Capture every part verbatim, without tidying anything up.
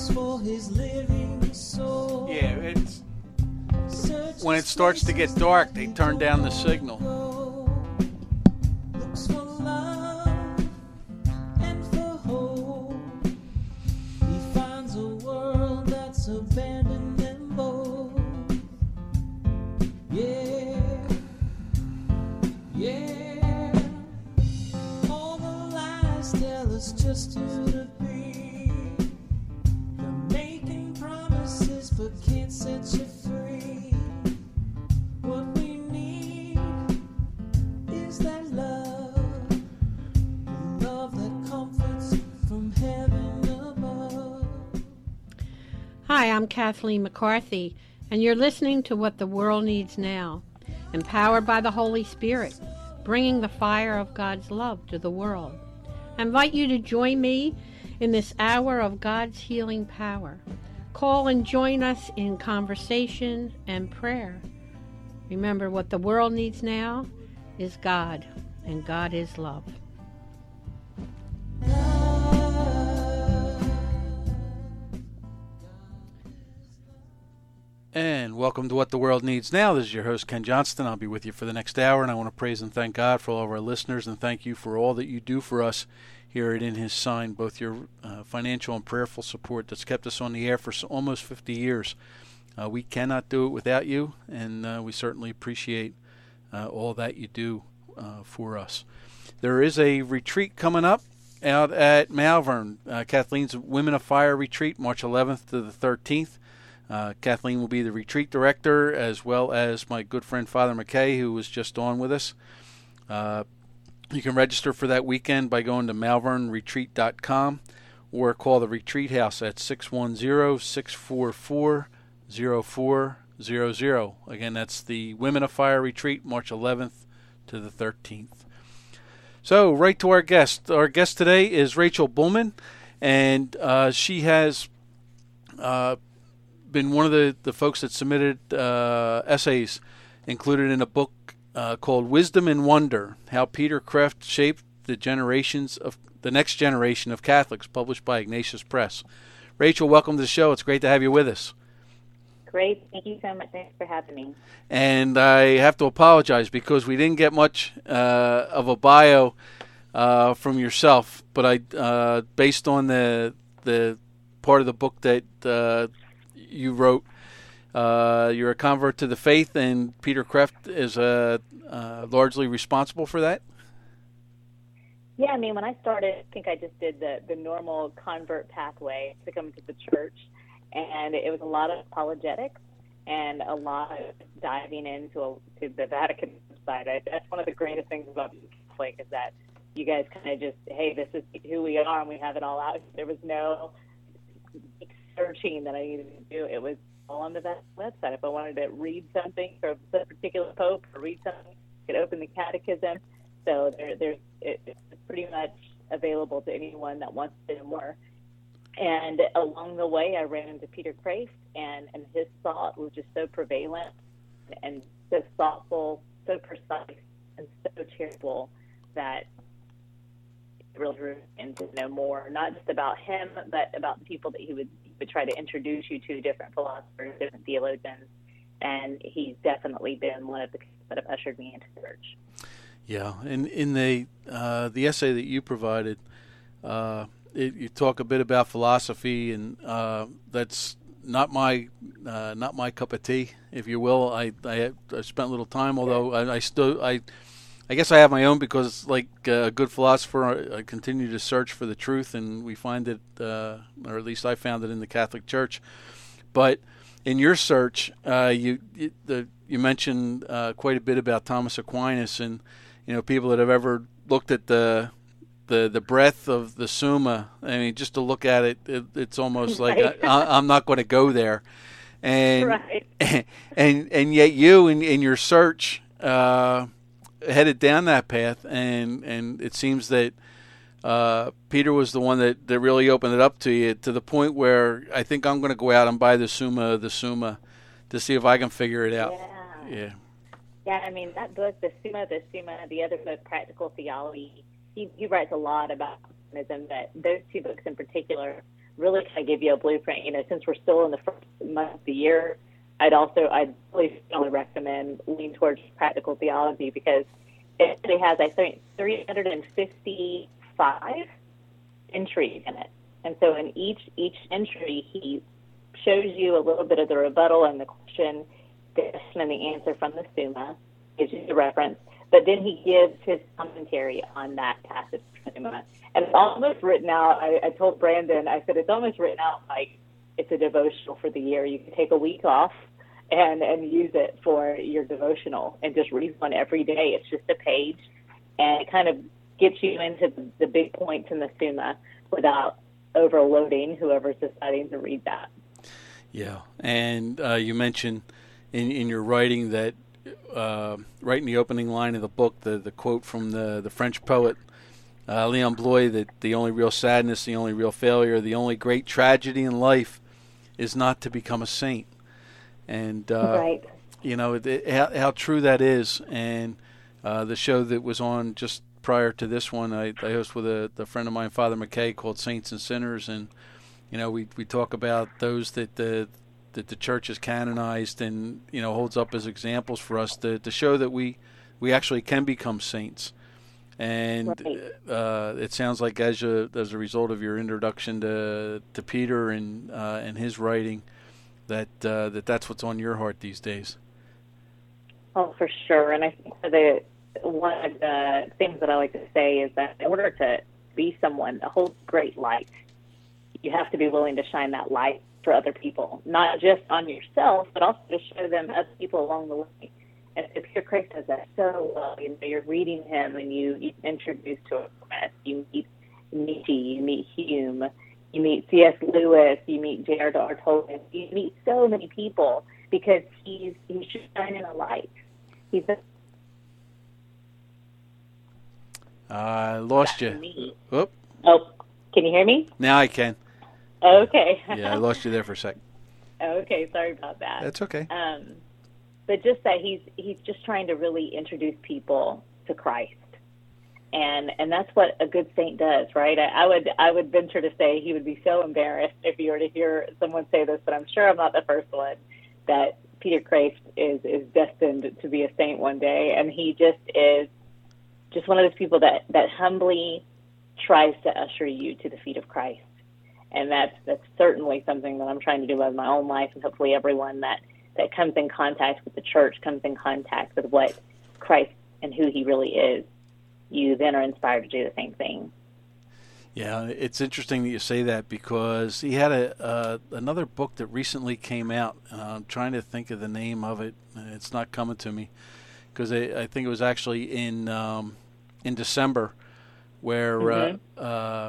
for his living soul. Yeah, it's when it starts to get dark, they turn down the signal. Looks for love and for hope. He finds a world that's abandoned them both. Yeah, yeah. All the lies tell us just who to be. They're making promises but can't set you free. What we need is that love, the love that comforts from heaven above. Hi, I'm Kathleen McCarthy, and you're listening to What the World Needs Now, empowered by the Holy Spirit, bringing the fire of God's love to the world. I invite you to join me in this hour of God's healing power. Call and join us in conversation and prayer. Remember, what the world needs now is God, and God is love. And welcome to What the World Needs Now. This is your host, Ken Johnston. I'll be with you for the next hour, and I want to praise and thank God for all of our listeners, and thank you for all that you do for us here at In His Sign, both your uh, financial and prayerful support that's kept us on the air for so, almost fifty years. Uh, we cannot do it without you, and uh, we certainly appreciate uh, all that you do uh, for us. There is a retreat coming up out at Malvern, uh, Kathleen's Women of Fire retreat, March eleventh to the thirteenth. Uh, Kathleen will be the retreat director, as well as my good friend Father McKay, who was just on with us. Uh, you can register for that weekend by going to malvern retreat dot com or call the Retreat House at six one zero, six four four, zero four zero zero. Again, that's the Women of Fire retreat, March eleventh to the thirteenth. So, right to our guest. Our guest today is Rachel Buhlman, and uh, she has uh, been one of the, the folks that submitted uh, essays included in a book uh, called Wisdom and Wonder, How Peter Kreeft Shaped the Generations of the Next Generation of Catholics, published by Ignatius Press. Rachel, welcome to the show. It's great to have you with us. Great. Thank you so much. Thanks for having me. And I have to apologize because we didn't get much uh, of a bio uh, from yourself, but I, uh, based on the the part of the book that uh, you wrote, uh, you're a convert to the faith, and Peter Kreeft is uh, uh, largely responsible for that. Yeah, I mean, when I started, I think I just did the, the normal convert pathway to come to the church, and it was a lot of apologetics and a lot of diving into a, to the Vatican side. I, that's one of the greatest things about being Catholic is that you guys kind of just, hey, this is who we are, and we have it all out. There was no searching that I needed to do. It was all on the website. If I wanted to read something from a particular pope or read something, I could open the catechism. So there, there's it, it's pretty much available to anyone that wants to know more. And along the way, I ran into Peter Kreeft, and, and his thought was just so prevalent and so thoughtful, so precise, and so charitable that it really drew me to know more, not just about him, but about the people that he would, he would try to introduce you to, different philosophers, different theologians. And he's definitely been one of the people that have ushered me into the church. Yeah, in in the uh, the essay that you provided, uh, it, you talk a bit about philosophy, and uh, that's not my uh, not my cup of tea, if you will. I I, I spent a little time, although I, I still I I guess I have my own, because like a good philosopher, I, I continue to search for the truth, and we find it, uh, or at least I found it in the Catholic Church. But in your search, uh, you you, the, you mentioned uh, quite a bit about Thomas Aquinas, and you know, people that have ever looked at the the the breadth of the Summa. I mean, just to look at it, it it's almost like right. I, I'm not going to go there. And right. and and yet you in in your search uh, headed down that path, and and it seems that uh, Peter was the one that, that really opened it up to you, to the point where I think I'm going to go out and buy the Summa the Summa to see if I can figure it out. Yeah. Yeah. Yeah, I mean, that book, the Summa, the Summa, the other book, Practical Theology, he, he writes a lot about Calvinism, but those two books in particular really kind of give you a blueprint. You know, since we're still in the first month of the year, I'd also, I'd really strongly recommend lean towards practical theology, because it really has, I think, three hundred fifty-five entries in it. And so in each each entry, he shows you a little bit of the rebuttal and the question, the question and the answer from the Summa, gives you the reference, but then he gives his commentary on that passage from the Summa. And it's almost written out, I, I told Brandon, I said, it's almost written out like it's a devotional for the year. You can take a week off and, and use it for your devotional and just read one every day. It's just a page, and it kind of gets you into the, the big points in the Summa without overloading whoever's deciding to read that. Yeah, and uh, you mentioned in, in your writing that uh, right in the opening line of the book, the, the quote from the, the French poet uh, Leon Bloy, that the only real sadness, the only real failure, the only great tragedy in life is not to become a saint. And, uh, right. you know, it, how, how true that is. And uh, the show that was on just prior to this one, I, I host with a, a friend of mine, Father McKay, called Saints and Sinners. And, you know, we, we talk about those that the that the church has canonized and, you know, holds up as examples for us to, to show that we, we actually can become saints. And right. uh, it sounds like as a, as a result of your introduction to to Peter and uh, and his writing, that uh, that that's what's on your heart these days. Oh, for sure. And I think the one of the things that I like to say is that in order to be someone that holds great light, you have to be willing to shine that light for other people, not just on yourself, but also to show them other people along the way. And so Peter Kreeft does that so well. You know, you're reading him and you, you introduce to a class. You meet Nietzsche, you meet Hume, you meet C S Lewis, you meet J R R Tolkien. You meet so many people because he's he's just shining a light. He's a I uh, lost you. Oop. Oh, can you hear me? Now I can. Okay. Yeah, I lost you there for a second. Okay, sorry about that. That's okay. Um, but just that he's he's just trying to really introduce people to Christ, and and that's what a good saint does, right? I, I would I would venture to say he would be so embarrassed if you were to hear someone say this, but I'm sure I'm not the first one, that Peter Kreeft is is destined to be a saint one day, and he just is just one of those people that that humbly tries to usher you to the feet of Christ. And that's that's certainly something that I'm trying to do in my own life, and hopefully everyone that, that comes in contact with the church comes in contact with what Christ and who he really is. You then are inspired to do the same thing. Yeah, it's interesting that you say that, because he had a uh, another book that recently came out. Uh, I'm trying to think of the name of it. It's not coming to me, because I, I think it was actually in um, in December where mm-hmm. uh, uh,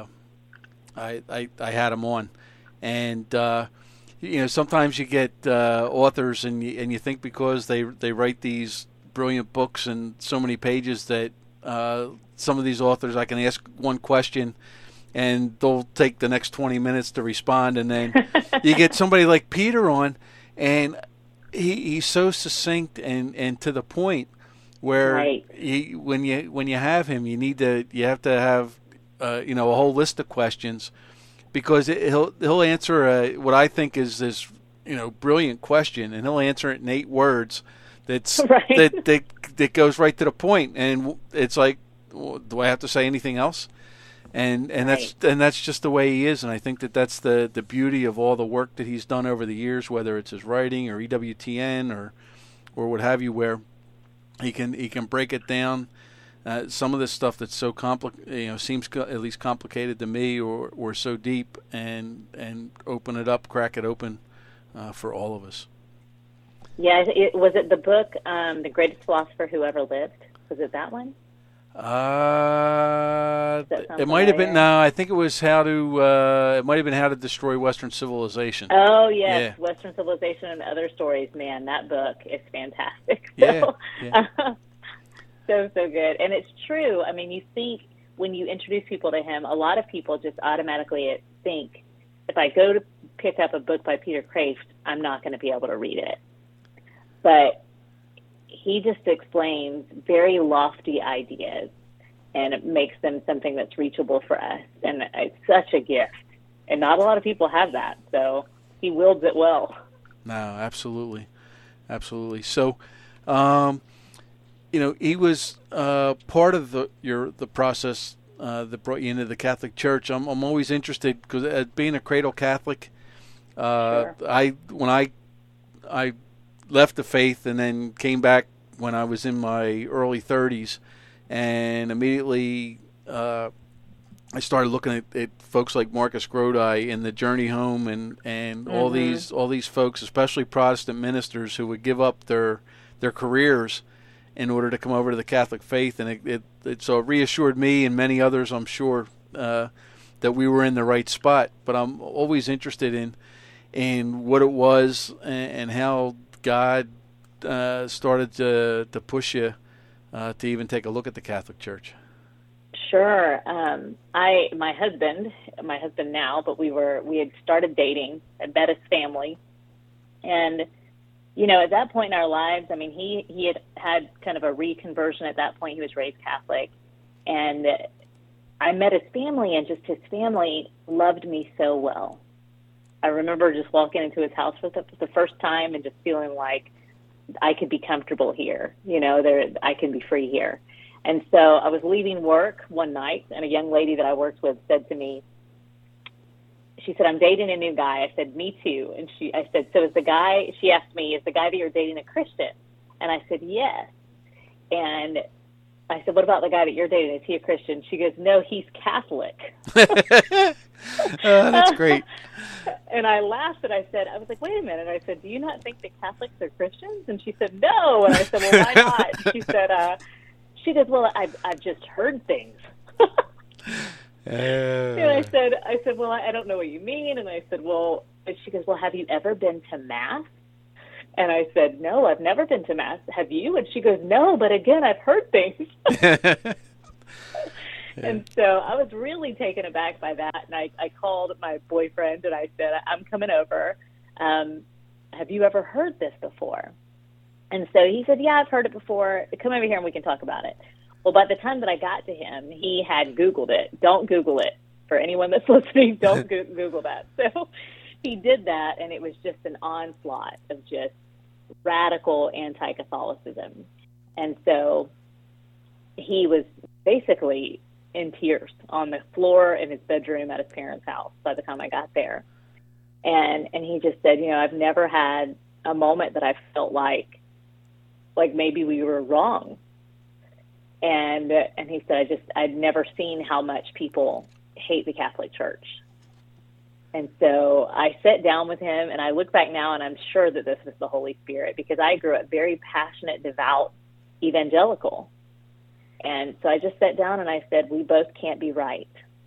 I, I I had him on, and uh, you know, sometimes you get uh, authors and you, and you think because they they write these brilliant books and so many pages that uh, some of these authors, I can ask one question and they'll take the next twenty minutes to respond, and then you get somebody like Peter on, and he he's so succinct and, and to the point, where right. he, when you when you have him, you need to you have to have uh, you know a whole list of questions, because it, he'll he'll answer a, what I think is this you know brilliant question, and he'll answer it in eight words. That's right. that, that that goes right to the point, and it's like, well, do I have to say anything else? And and right. that's and that's just the way he is, and I think that that's the, the beauty of all the work that he's done over the years, whether it's his writing or E W T N or or what have you, where he can he can break it down. Uh, some of this stuff that's so complicated, you know, seems co- at least complicated to me, or, or so deep, and and open it up, crack it open uh, for all of us. Yeah, it, was it the book, um, The Greatest Philosopher Who Ever Lived? Was it that one? Uh, it familiar? might have been. No, I think it was how to. Uh, it might have been How to Destroy Western Civilization. Oh yes, yeah. Western Civilization and Other Stories. Man, that book is fantastic. So, yeah, yeah. Uh, so so good, and it's true. I mean, you think when you introduce people to him, a lot of people just automatically think, if I go to pick up a book by Peter Kreeft, I'm not going to be able to read it. But he just explains very lofty ideas, and it makes them something that's reachable for us. And it's such a gift And not a lot of people have that, so he wields it well. No, absolutely. Absolutely. So, um, you know, he was uh, part of the your the process uh, that brought you into the Catholic Church. I'm I'm always interested because uh, being a cradle Catholic, uh, Sure. I when I I left the faith and then came back when I was in my early thirties, and immediately uh, I started looking at, at folks like Marcus Grodi in the Journey Home, and, and mm-hmm. all these all these folks, especially Protestant ministers, who would give up their their careers in order to come over to the Catholic faith, and it, it, it so it reassured me and many others, I'm sure, uh, that we were in the right spot. But I'm always interested in in what it was and, and how God uh, started to to push you uh, to even take a look at the Catholic Church. Sure. Um, I, my husband, my husband now, but we were, we had started dating, had met his family. And, you know, at that point in our lives, I mean, he, he had had kind of a reconversion at that point. He was raised Catholic. And I met his family, and just his family loved me so well. I remember just walking into his house for the, for the first time and just feeling like I could be comfortable here. You know, there, I can be free here. And so I was leaving work one night, and a young lady that I worked with said to me, she said, "I'm dating a new guy." I said, "Me too." And she, I said, "So is the guy," she asked me, "is the guy that you're dating a Christian?" And I said, "Yes." And I said, "What about the guy that you're dating? Is he a Christian?" She goes, "No, he's Catholic." uh, that's great. And I laughed, and I said, I was like, "Wait a minute." I said, "Do you not think that Catholics are Christians?" And she said, "No." And I said, "Well, why not?" And she said, uh, She goes, "Well, I've, I've just heard things." uh, and I said, I said, "Well, I don't know what you mean." And I said, "Well," and she goes, "Well, have you ever been to Mass?" And I said, "No, I've never been to Mass. Have you?" And she goes, "No, but again, I've heard things." And so I was really taken aback by that. And I, I called my boyfriend, and I said, "I'm coming over. Um, have you ever heard this before?" And so he said, "Yeah, I've heard it before. Come over here and we can talk about it." Well, by the time that I got to him, he had Googled it. Don't Google it. For anyone that's listening, don't go- Google that. So he did that, and it was just an onslaught of just radical anti-Catholicism. And so he was basically in tears on the floor in his bedroom at his parents' house by the time I got there. And and he just said, "You know, I've never had a moment that I felt like, like maybe we were wrong." And and he said, I just, I'd never seen how much people hate the Catholic Church. And so I sat down with him, and I look back now, and I'm sure that this was the Holy Spirit, because I grew up very passionate, devout, evangelical. And so I just sat down and I said, "We both can't be right."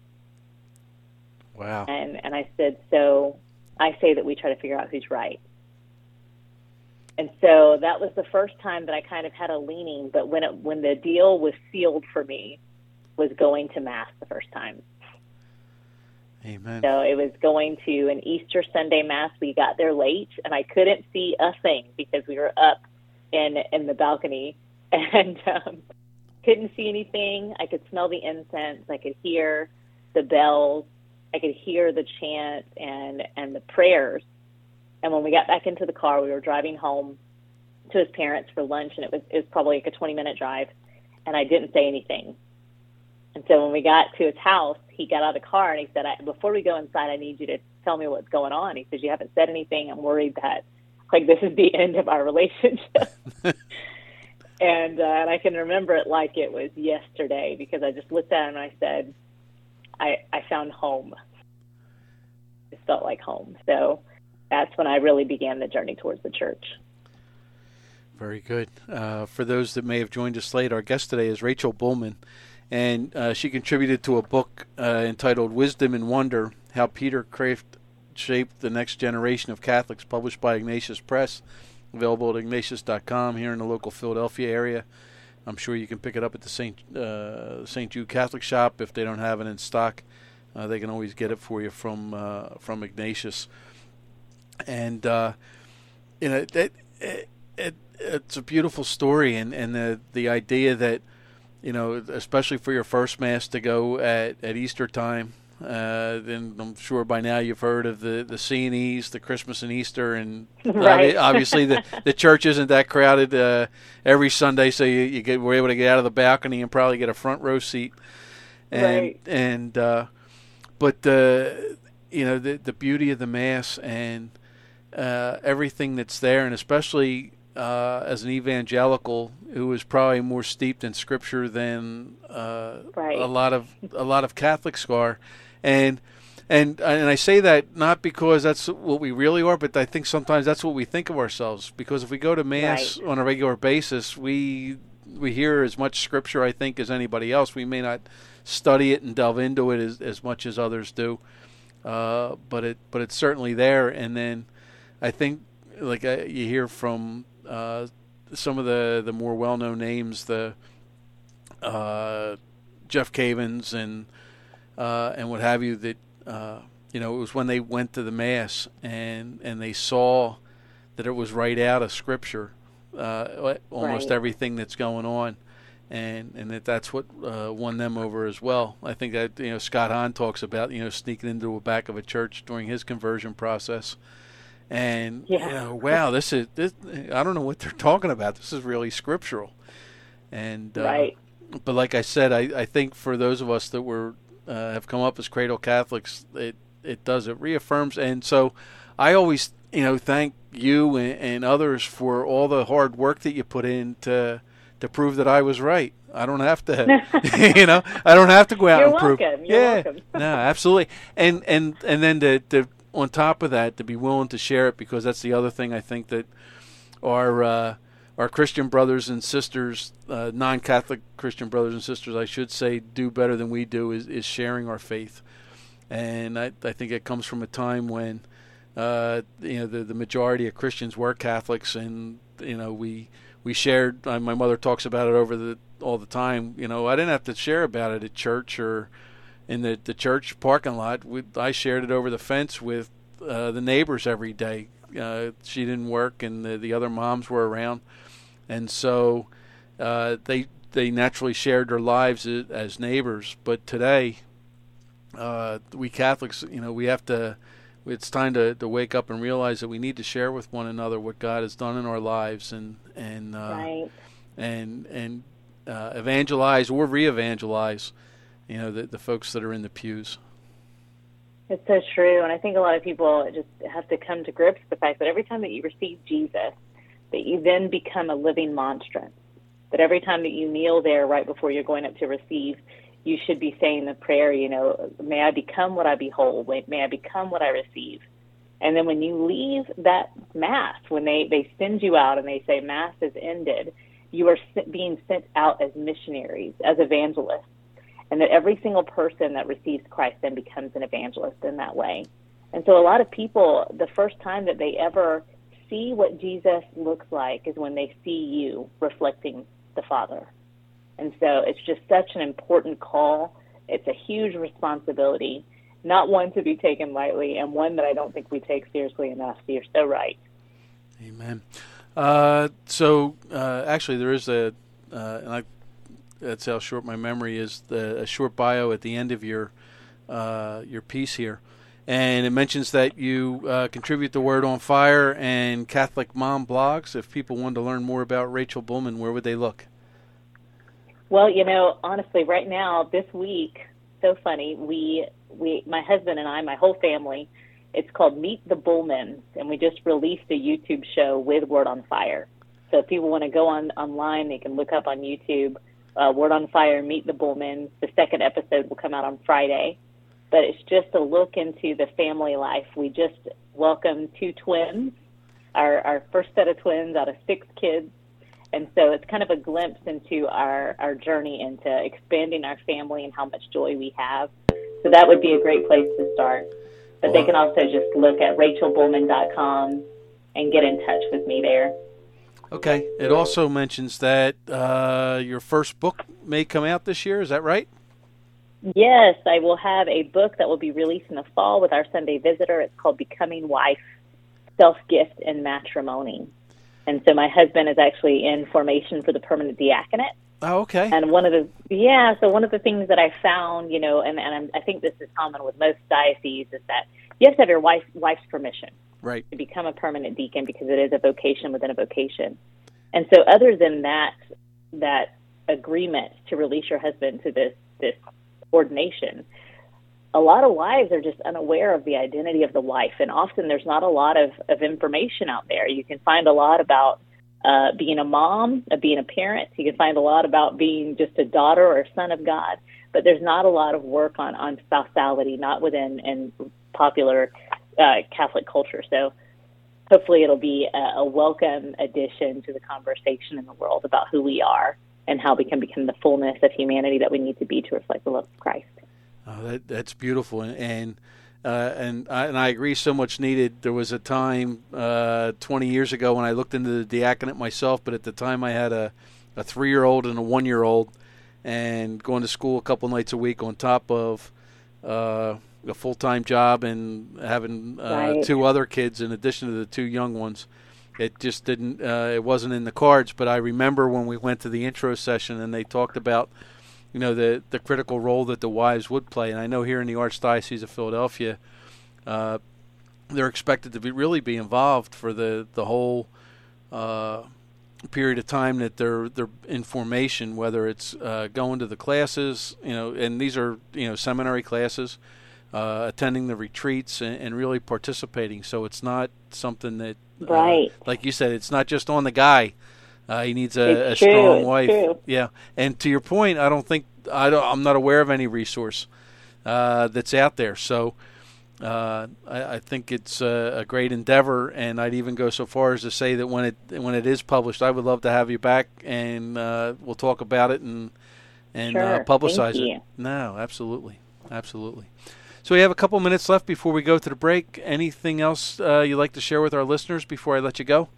Wow. And and I said, "So I say that we try to figure out who's right." And so that was the first time that I kind of had a leaning, but when it, when the deal was sealed for me, was going to Mass the first time. Amen. So it was going to an Easter Sunday Mass. We got there late, and I couldn't see a thing because we were up in in the balcony, and um, couldn't see anything. I could smell the incense. I could hear the bells. I could hear the chant and and the prayers. And when we got back into the car, we were driving home to his parents for lunch, and it was it was probably like a twenty-minute drive, and I didn't say anything. And so when we got to his house, he got out of the car, and he said, I, "Before we go inside, I need you to tell me what's going on." He says, "You haven't said anything. I'm worried that, like, this is the end of our relationship." and, uh, and I can remember it like it was yesterday, because I just looked at him and I said, I, I found home. It felt like home. So that's when I really began the journey towards the church. Very good. Uh, for those that may have joined us late, our guest today is Rachel Buhlman, and uh, she contributed to a book uh, entitled Wisdom and Wonder, How Peter Kreeft Shaped the Next Generation of Catholics, published by Ignatius Press, available at ignatius dot com here in the local Philadelphia area. I'm sure you can pick it up at the Saint uh, Saint Jude Catholic Shop. If they don't have it in stock, uh, they can always get it for you from uh, from Ignatius. And uh, you know, it, it, it, it's a beautiful story, and, and the the idea that, you know, especially for your first Mass to go at, at Easter time, Uh, then I'm sure by now you've heard of the, the C and E's, the Christmas and Easter, and Right. obviously the, the church isn't that crowded uh, every Sunday, so you, you get, we're able to get out of the balcony and probably get a front row seat. And, Right. And uh, but uh, you know the the beauty of the Mass and uh, everything that's there, and especially uh, as an evangelical who is probably more steeped in Scripture than uh, Right. a lot of a lot of Catholics are, and and and I say that not because that's what we really are, but I think sometimes that's what we think of ourselves. Because if we go to Mass Right. on a regular basis, we we hear as much Scripture, I think, as anybody else. We may not study it and delve into it as, as much as others do, uh, but it but it's certainly there. And then I think, like uh, you hear from uh, some of the, the more well known names, the uh, Jeff Cavins and uh, and what have you, that uh, you know, it was when they went to the Mass and and they saw that it was right out of Scripture, uh, almost Right. everything that's going on. And and that that's what uh, won them over as well. I think that, you know, Scott Hahn talks about, you know, sneaking into the back of a church during his conversion process, and Yeah. you know, wow, this is this. I don't know what they're talking about. This is really scriptural, and uh, Right. But like I said, I, I think for those of us that were uh, have come up as cradle Catholics, it it does it reaffirms, and so I always, you know, thank you and, and others for all the hard work that you put in to. to prove that I was right. I don't have to, you know, I don't have to go out You're and prove. welcome. You're yeah, welcome. no, absolutely. And and and then to, to on top of that, to be willing to share it, because that's the other thing I think that our uh, our Christian brothers and sisters, uh, non-Catholic Christian brothers and sisters, I should say, do better than we do is, is sharing our faith. And I, I think it comes from a time when, uh, you know, the, the majority of Christians were Catholics, and, you know, we we shared, uh, my mother talks about it over the all the time, you know, I didn't have to share about it at church or in the, the church parking lot. We, I shared it over the fence with uh, the neighbors every day. Uh, she didn't work, and the, the other moms were around. And so uh, they they naturally shared their lives as, as neighbors. But today, uh, we Catholics, you know, we have to, it's time to, to wake up and realize that we need to share with one another what God has done in our lives, and and uh, Right. and and uh, evangelize or re-evangelize, you know, the, the folks that are in the pews. It's so true, and I think a lot of people just have to come to grips with the fact that every time that you receive Jesus, that you then become a living monstrance. That every time that you kneel there right before you're going up to receive, you should be saying the prayer, you know, may I become what I behold, may I become what I receive. And then when you leave that Mass, when they, they send you out and they say Mass is ended, you are being sent out as missionaries, as evangelists. And that every single person that receives Christ then becomes an evangelist in that way. And so a lot of people, the first time that they ever see what Jesus looks like is when they see you reflecting the Father. And so it's just such an important call. It's a huge responsibility, not one to be taken lightly, and one that I don't think we take seriously enough. So you're so right. Amen. Uh, so uh, actually, there is a, uh, and I, that's how short my memory is. The, a short bio at the end of your uh, your piece here, and it mentions that you uh, contribute to Word on Fire and Catholic Mom blogs. If people wanted to learn more about Rachel Buhlman, where would they look? Well, you know, honestly, right now, this week, so funny, we, we, my husband and I, my whole family, it's called Meet the Buhlmans, and we just released a YouTube show with Word on Fire. So if people want to go on online, they can look up on YouTube, uh, Word on Fire, Meet the Buhlmans. The second episode will come out on Friday. But it's just a look into the family life. We just welcomed two twins, our, our first set of twins out of six kids. And so it's kind of a glimpse into our, our journey into expanding our family and how much joy we have. So that would be a great place to start. But they can also just look at rachel buhlman dot com and get in touch with me there. Okay. It also mentions that uh, your first book may come out this year. Is that right? Yes, I will have a book that will be released in the fall with our Sunday Visitor. It's called Becoming Wife, Self-Gift and Matrimony. And so my husband is actually in formation for the permanent diaconate. Oh, okay. And one of the, yeah, so one of the things that I found, you know, and, and I'm, I think this is common with most dioceses, is that you have to have your wife, wife's permission Right. to become a permanent deacon, because it is a vocation within a vocation. And so other than that, that agreement to release your husband to this, this ordination, a lot of wives are just unaware of the identity of the wife. And often there's not a lot of, of information out there. You can find a lot about uh, being a mom, uh, being a parent. You can find a lot about being just a daughter or a son of God. But there's not a lot of work on, on spousality, not within in popular uh, Catholic culture. So hopefully it'll be a, a welcome addition to the conversation in the world about who we are and how we can become the fullness of humanity that we need to be to reflect the love of Christ. Oh, that, that's beautiful, and and, uh, and I, and I agree. So much needed. There was a time uh, twenty years ago when I looked into the diaconate myself, but at the time I had a, a three-year-old and a one-year-old, and going to school a couple nights a week on top of uh, a full-time job and having uh, Right. two other kids in addition to the two young ones. It just didn't. Uh, it wasn't in the cards. But I remember when we went to the intro session and they talked about, you know, the, the critical role that the wives would play. And I know here in the Archdiocese of Philadelphia, uh, they're expected to be really be involved for the, the whole uh, period of time that they're they're in formation, whether it's uh, going to the classes, you know, and these are, you know, seminary classes, uh, attending the retreats and, and really participating. So it's not something that, Right. uh, like you said, it's not just on the guy. Uh, he needs a, a It's true, strong it's wife. true. Yeah, and to your point, I don't think I don't. I'm not aware of any resource uh, that's out there. So uh, I, I think it's a, a great endeavor, and I'd even go so far as to say that when it when it is published, I would love to have you back, and uh, we'll talk about it and and Sure. uh, publicize Thank it. you. No, absolutely, absolutely. So we have a couple minutes left before we go to the break. Anything else uh, you'd like to share with our listeners before I let you go?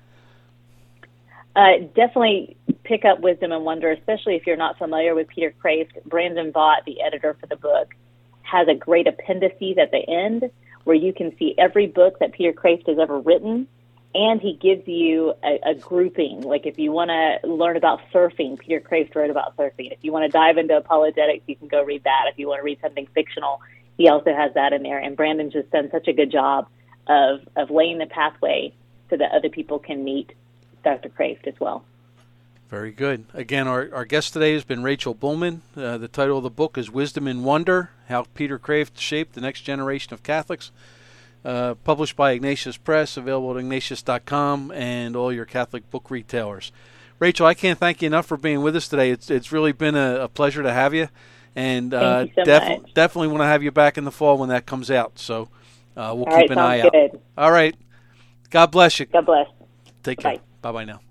Uh, definitely pick up Wisdom and Wonder, especially if you're not familiar with Peter Kreeft. Brandon Vaught, the editor for the book, has a great appendices at the end where you can see every book that Peter Kreeft has ever written, and he gives you a, a grouping. Like if you want to learn about surfing, Peter Kreeft wrote about surfing. If you want to dive into apologetics, you can go read that. If you want to read something fictional, he also has that in there. And Brandon's just done such a good job of, of laying the pathway so that other people can meet Doctor Kreeft as well. Very good. Again, our, our guest today has been Rachel Buhlman. Uh, the title of the book is Wisdom and Wonder, How Peter Kreeft Shaped the Next Generation of Catholics. Uh, published by Ignatius Press, available at ignatius dot com and all your Catholic book retailers. Rachel, I can't thank you enough for being with us today. It's it's really been a, a pleasure to have you. And uh, Thank you so def- much. definitely want to have you back in the fall when that comes out. So uh, we'll All keep right, an eye sounds out. good. All right. God bless you. God bless. Take care. Bye. Bye-bye now.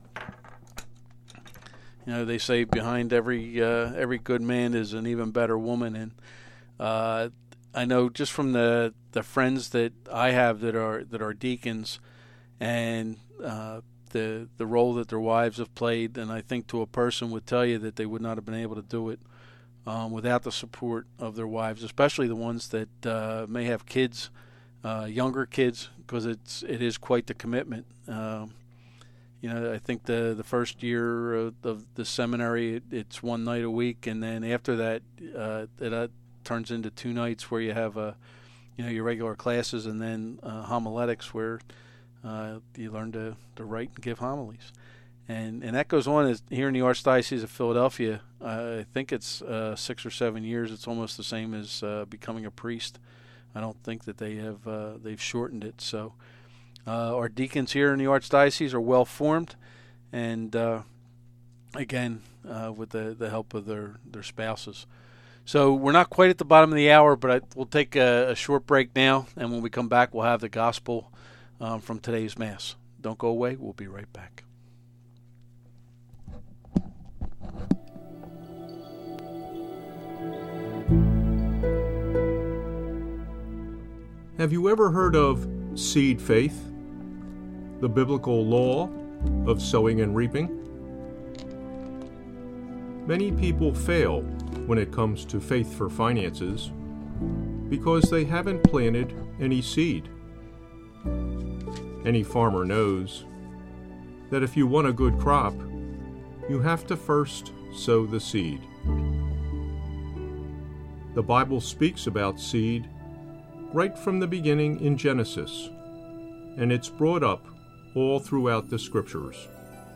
You know, they say behind every uh, every good man is an even better woman. And uh, I know just from the, the friends that I have that are that are deacons and uh, the the role that their wives have played, and I think to a person would tell you that they would not have been able to do it um, without the support of their wives, especially the ones that uh, may have kids, uh, younger kids, because it's it is quite the commitment. Um, you know, I think the the first year of, of the seminary, it, it's one night a week, and then after that, uh, it uh, turns into two nights where you have a, you know, your regular classes, and then uh, homiletics where uh, you learn to, to write and give homilies, and and that goes on as here in the Archdiocese of Philadelphia. Uh, I think it's uh, six or seven years. It's almost the same as uh, becoming a priest. I don't think that they have uh, they've shortened it. So uh, our deacons here in the Archdiocese are well formed, and uh, again uh, with the, the help of their, their spouses. So we're not quite at the bottom of the hour, but I, we'll take a, a short break now, and when we come back, we'll have the gospel um, from today's Mass. Don't go away. We'll be right back. Have you ever heard of seed faith, the biblical law of sowing and reaping? Many people fail when it comes to faith for finances because they haven't planted any seed. Any farmer knows that if you want a good crop, you have to first sow the seed. The Bible speaks about seed right from the beginning in Genesis, and it's brought up all throughout the Scriptures.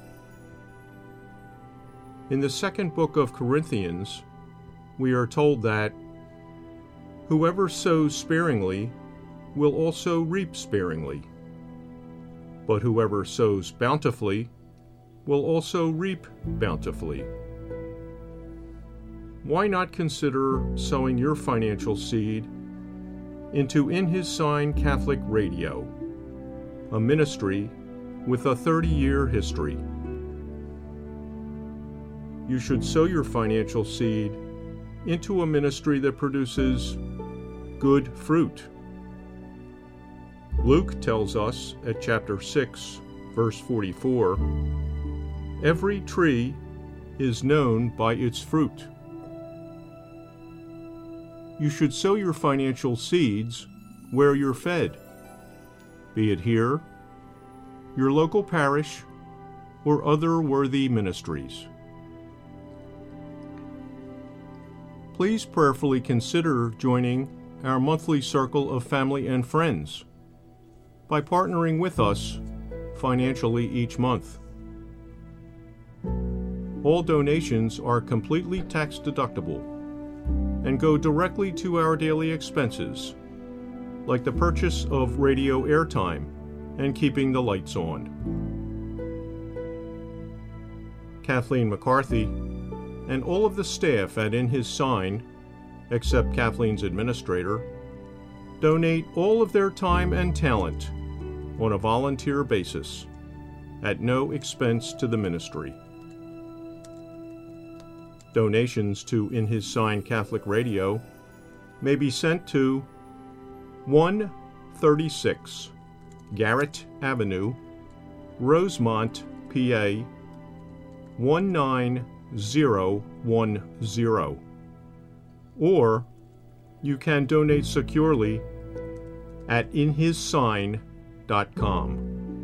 In the second book of Corinthians, we are told that whoever sows sparingly will also reap sparingly, but whoever sows bountifully will also reap bountifully. Why not consider sowing your financial seed into In His Sign Catholic Radio, a ministry with a thirty-year history? You should sow your financial seed into a ministry that produces good fruit. Luke tells us at chapter six, verse forty-four, "Every tree is known by its fruit." You should sow your financial seeds where you're fed, be it here, your local parish, or other worthy ministries. Please prayerfully consider joining our monthly circle of family and friends by partnering with us financially each month. All donations are completely tax deductible and go directly to our daily expenses, like the purchase of radio airtime and keeping the lights on. Kathleen McCarthy and all of the staff at In His Sign, except Kathleen's administrator, donate all of their time and talent on a volunteer basis at no expense to the ministry. Donations to In His Sign Catholic Radio may be sent to one thirty-six Garrett Avenue, Rosemont, P A one nine zero one zero, or you can donate securely at in his sign dot com.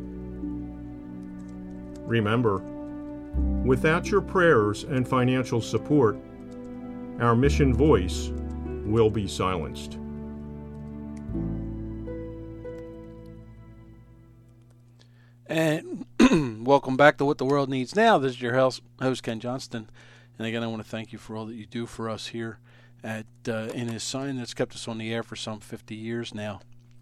Remember, without your prayers and financial support, our mission voice will be silenced. And welcome back to What the World Needs Now. This is your host, Ken Johnston. And again, I want to thank you for all that you do for us here at uh, In His Sign. That's kept us on the air for some fifty years now.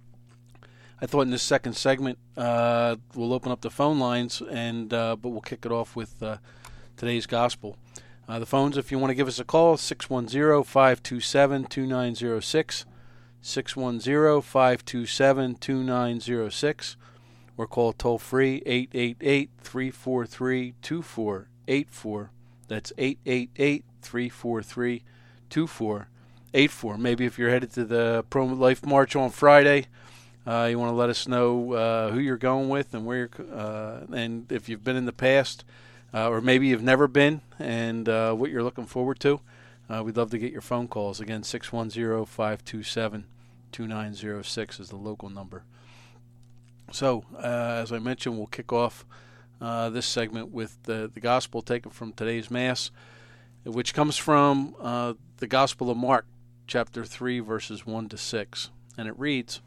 I thought in this second segment, uh, we'll open up the phone lines, and uh, but we'll kick it off with uh, today's gospel. Uh, the phones, if you want to give us a call, six one zero, five two seven, two nine zero six, six one zero, five two seven, two nine zero six, or call toll-free eight eight eight, three four three, two four eight four. That's eight eight eight, three four three, two four eight four. Maybe if you're headed to the Pro-Life March on Friday, uh, you want to let us know uh, who you're going with and where you're, uh, and if you've been in the past, uh, or maybe you've never been, and uh, what you're looking forward to. Uh, we'd love to get your phone calls. Again, six one zero, five two seven, two nine zero six is the local number. So, uh, as I mentioned, we'll kick off uh, this segment with the, the gospel taken from today's Mass, which comes from uh, the Gospel of Mark, chapter three, verses one to six. And it reads,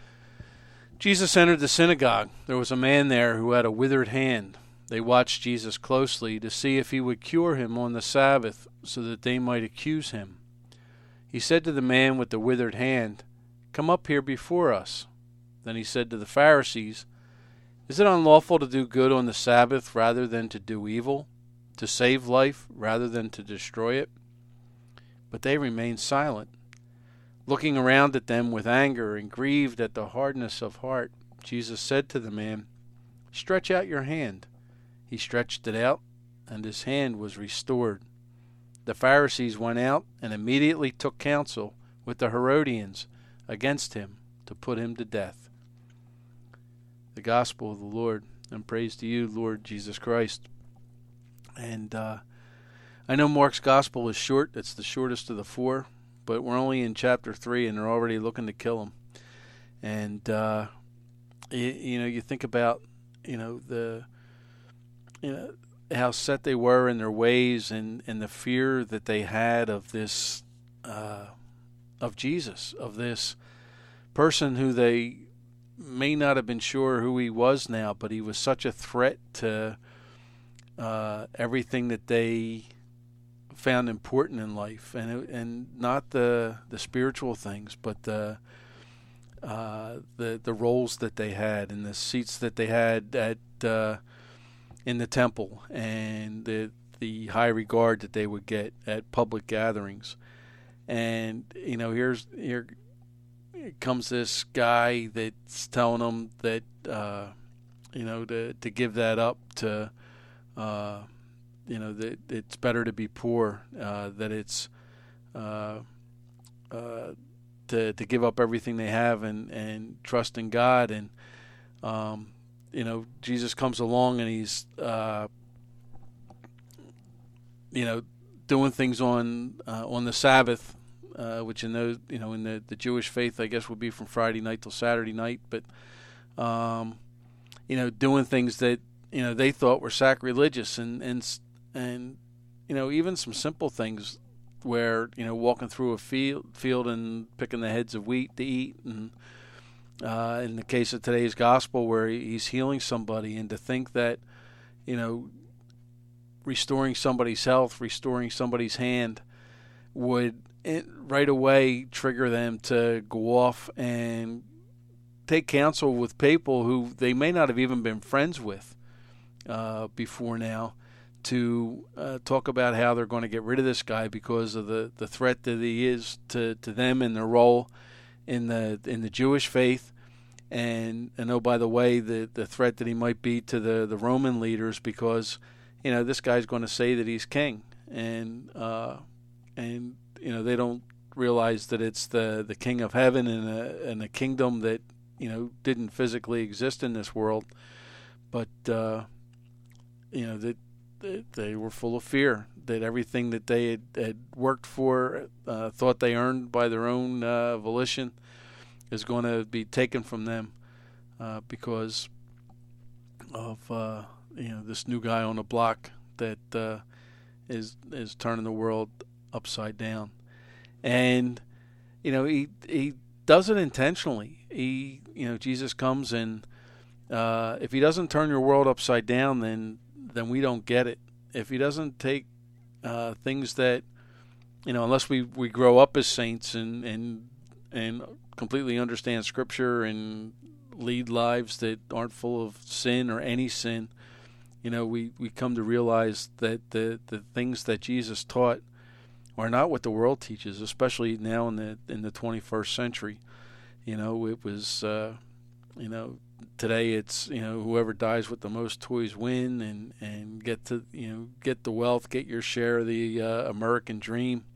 Jesus entered the synagogue. There was a man there who had a withered hand. They watched Jesus closely to see if he would cure him on the Sabbath so that they might accuse him. He said to the man with the withered hand, "Come up here before us." Then he said to the Pharisees, "Is it unlawful to do good on the Sabbath rather than to do evil, to save life rather than to destroy it?" But they remained silent. Looking around at them with anger and grieved at the hardness of heart, Jesus said to the man, "Stretch out your hand." He stretched it out, and his hand was restored. The Pharisees went out and immediately took counsel with the Herodians against him to put him to death. The Gospel of the Lord, and praise to you, Lord Jesus Christ. And uh, I know Mark's Gospel is short. It's the shortest of the four, but we're only in chapter three, and they're already looking to kill him. And, uh, you, you know, you think about, you know, the, you know, how set they were in their ways, and, and the fear that they had of this, uh, of Jesus, of this person who they may not have been sure who he was now, but he was such a threat to uh, everything that they found important in life, and it, and not the the spiritual things, but the uh, the the roles that they had and the seats that they had at uh, in the temple, and the the high regard that they would get at public gatherings. And you know, here's here comes this guy that's telling them that uh, you know to to give that up, to uh, you know that it's better to be poor, uh, that it's uh, uh, to to give up everything they have and, and trust in God. And um, you know, Jesus comes along and he's uh, you know doing things on uh, on the Sabbath. Uh, which in those, you know, in the, the Jewish faith, I guess would be from Friday night till Saturday night, but, um, you know, doing things that, you know, they thought were sacrilegious, and, and, and, you know, even some simple things where, you know, walking through a field, field and picking the heads of wheat to eat, and uh, in the case of today's gospel where he's healing somebody, and to think that, you know, restoring somebody's health, restoring somebody's hand would it right away trigger them to go off and take counsel with people who they may not have even been friends with uh, before now, to uh, talk about how they're going to get rid of this guy because of the, the threat that he is to, to them and their role in the in the Jewish faith, and and oh, by the way, the, the threat that he might be to the, the Roman leaders, because you know this guy's going to say that he's king, and uh, and you know, they don't realize that it's the, the King of Heaven, and a, and a kingdom that, you know, didn't physically exist in this world. But, uh, you know, that, that they were full of fear, that everything that they had, had worked for, uh, thought they earned by their own uh, volition, is going to be taken from them uh, because of, uh, you know, this new guy on the block that uh, is is turning the world upside down. And you know, he he does it intentionally. He you know Jesus comes, and uh, if he doesn't turn your world upside down, then then we don't get it. If he doesn't take uh, things that, you know, unless we, we grow up as saints and and and completely understand Scripture and lead lives that aren't full of sin or any sin, you know, we, we come to realize that the the things that Jesus taught are not what the world teaches, especially now in the in the twenty-first century. You know, it was, uh, you know, today it's, you know, whoever dies with the most toys win, and, and get to, you know, get the wealth, get your share of the uh, American dream.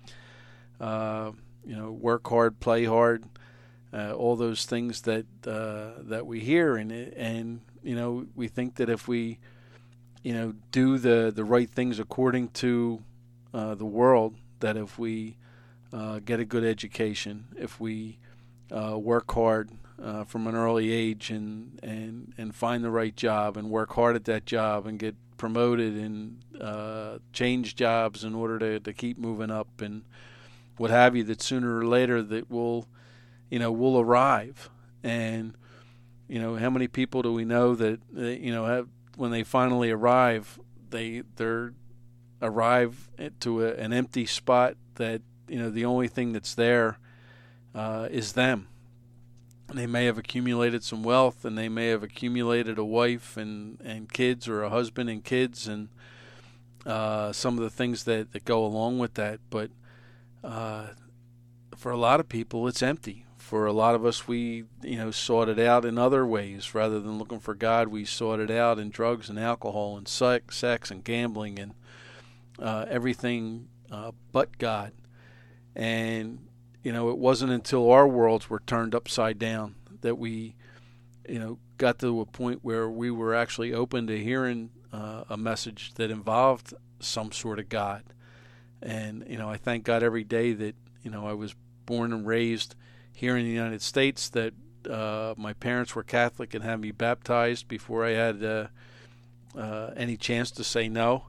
Uh, you know, work hard, play hard, uh, all those things that uh, that we hear, and and you know, we think that if we, you know, do the the right things according to uh, the world, that if we uh, get a good education, if we uh, work hard uh, from an early age, and, and and find the right job and work hard at that job and get promoted and uh, change jobs in order to, to keep moving up and what have you, that sooner or later that we'll, you know, we'll arrive. And, you know, how many people do we know that, you know, have, when they finally arrive, they they're arrive to a, an empty spot that, you know, the only thing that's there uh, is them. And they may have accumulated some wealth, and they may have accumulated a wife and, and kids, or a husband and kids, and uh, some of the things that, that go along with that. But uh, for a lot of people, it's empty. For a lot of us, we, you know, sought it out in other ways. Rather than looking for God, we sought it out in drugs and alcohol and sex, sex and gambling and Uh, everything uh, but God. And, you know, it wasn't until our worlds were turned upside down that we, you know, got to a point where we were actually open to hearing uh, a message that involved some sort of God. And, you know, I thank God every day that, you know, I was born and raised here in the United States, that uh, my parents were Catholic and had me baptized before I had uh, uh, any chance to say no,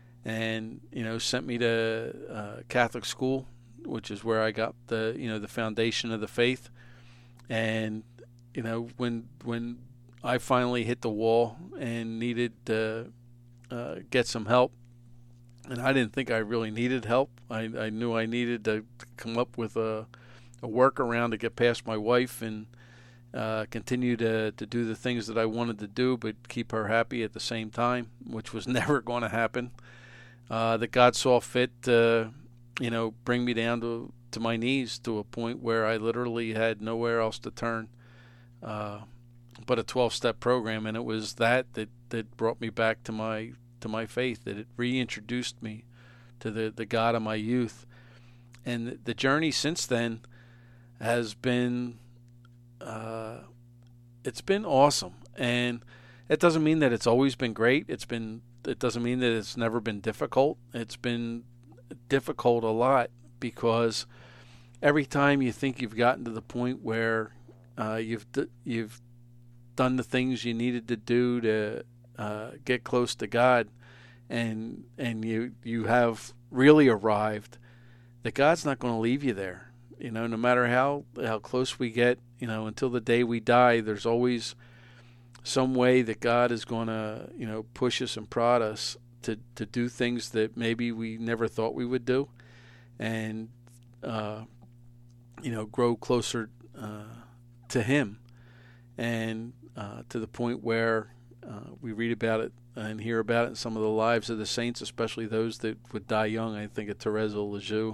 and you know sent me to uh, Catholic school, which is where I got the you know the foundation of the faith. And you know when when I finally hit the wall and needed to uh, get some help, and I didn't think I really needed help. I, I knew I needed to come up with a, a workaround to get past my wife and uh, continue to, to do the things that I wanted to do, but keep her happy at the same time, which was never going to happen. Uh, that God saw fit to, you know, bring me down to, to my knees to a point where I literally had nowhere else to turn uh, but a twelve-step program, and it was that, that that brought me back to my to my faith, that it reintroduced me to the, the God of my youth. And the journey since then has been, uh, it's been awesome. And it doesn't mean that it's always been great. It's been, it doesn't mean that it's never been difficult. It's been difficult a lot, because every time you think you've gotten to the point where uh, you've you've done the things you needed to do to uh, get close to God, and and you you have really arrived, that God's not going to leave you there. You know, no matter how how close we get, you know, until the day we die, there's always some way that God is going to, you know, push us and prod us to to do things that maybe we never thought we would do, and uh, you know, grow closer uh, to Him, and uh, to the point where uh, we read about it and hear about it in some of the lives of the saints, especially those that would die young. I think of Therese of Lisieux,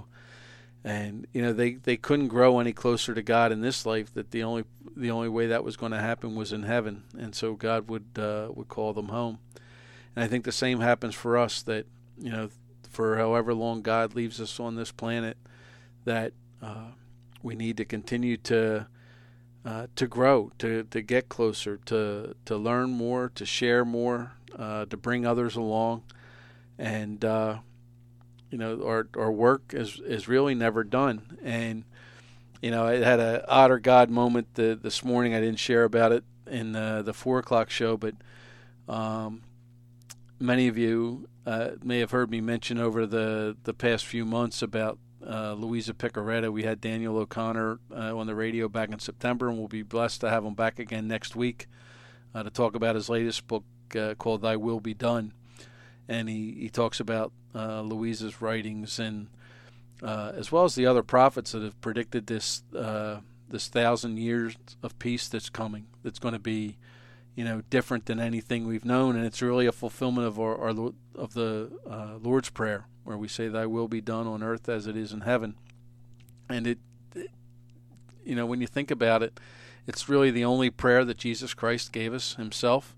and you know, they, they couldn't grow any closer to God in this life. That the only the only way that was going to happen was in heaven, and so God would uh, would call them home. And I think the same happens for us. That you know, for however long God leaves us on this planet, that uh, we need to continue to uh, to grow, to to get closer, to to learn more, to share more, uh, to bring others along, and uh, you know, our our work is is really never done. And you know, I had a Otter God moment the, this morning. I didn't share about it in the, the four o'clock show, but um, many of you uh, may have heard me mention over the the past few months about Uh, Louisa Picaretta. We had Daniel O'Connor uh, on the radio back in September, and we'll be blessed to have him back again next week uh, to talk about his latest book uh, called Thy Will Be Done. And he, he talks about uh, Louisa's writings, and uh, as well as the other prophets that have predicted this uh, this thousand years of peace that's coming, that's going to be, you know, different than anything we've known. And it's really a fulfillment of our, our of the uh, Lord's Prayer, where we say, "Thy will be done on earth as it is in heaven." And it, it, you know, when you think about it, it's really the only prayer that Jesus Christ gave us Himself,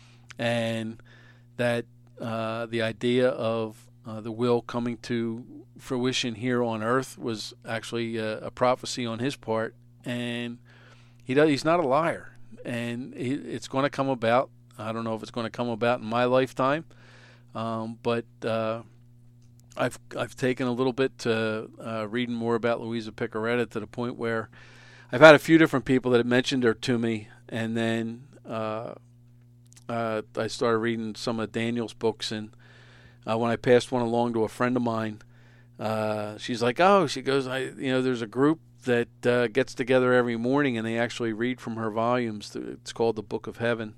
and that uh, the idea of uh, the will coming to fruition here on earth was actually a, a prophecy on His part, and He does, He's not a liar, and he, it's going to come about. I don't know if it's going to come about in my lifetime, um, but uh, I've I've taken a little bit to uh, reading more about Louisa Picaretta, to the point where I've had a few different people that have mentioned her to me, and then uh, uh, I started reading some of Daniel's books, and uh, when I passed one along to a friend of mine, uh, she's like, "Oh," she goes, "I you know, there's a group that uh, gets together every morning, and they actually read from her volumes. It's called the Book of Heaven,"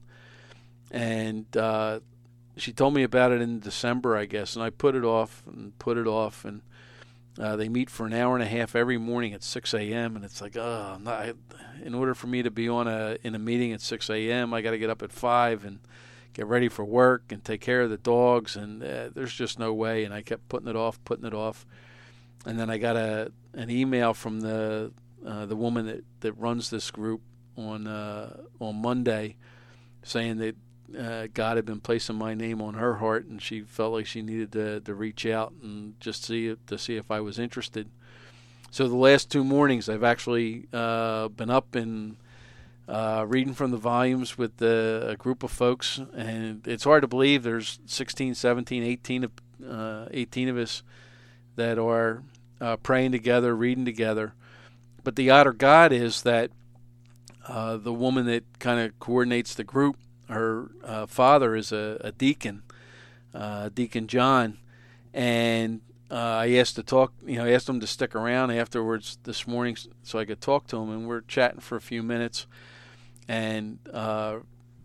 and uh, she told me about it in December, I guess, and I put it off and put it off, and uh, they meet for an hour and a half every morning at six a.m., and it's like, oh, not, in order for me to be on a in a meeting at six a.m., I got to get up at five and get ready for work and take care of the dogs, and uh, there's just no way. And I kept putting it off, putting it off, and then I got a an email from the uh, the woman that, that runs this group on uh, on Monday, saying that Uh, God had been placing my name on her heart, and she felt like she needed to, to reach out and just see it, to see if I was interested. So the last two mornings, I've actually uh, been up and uh, reading from the volumes with the, a group of folks, and it's hard to believe there's sixteen, seventeen, eighteen of uh, eighteen of us that are uh, praying together, reading together. But the Otter God is that uh, the woman that kind of coordinates the group, her uh, father is a, a deacon, uh, Deacon John, and uh, I asked to talk. You know, I asked him to stick around afterwards this morning so I could talk to him, and we're chatting for a few minutes. And uh,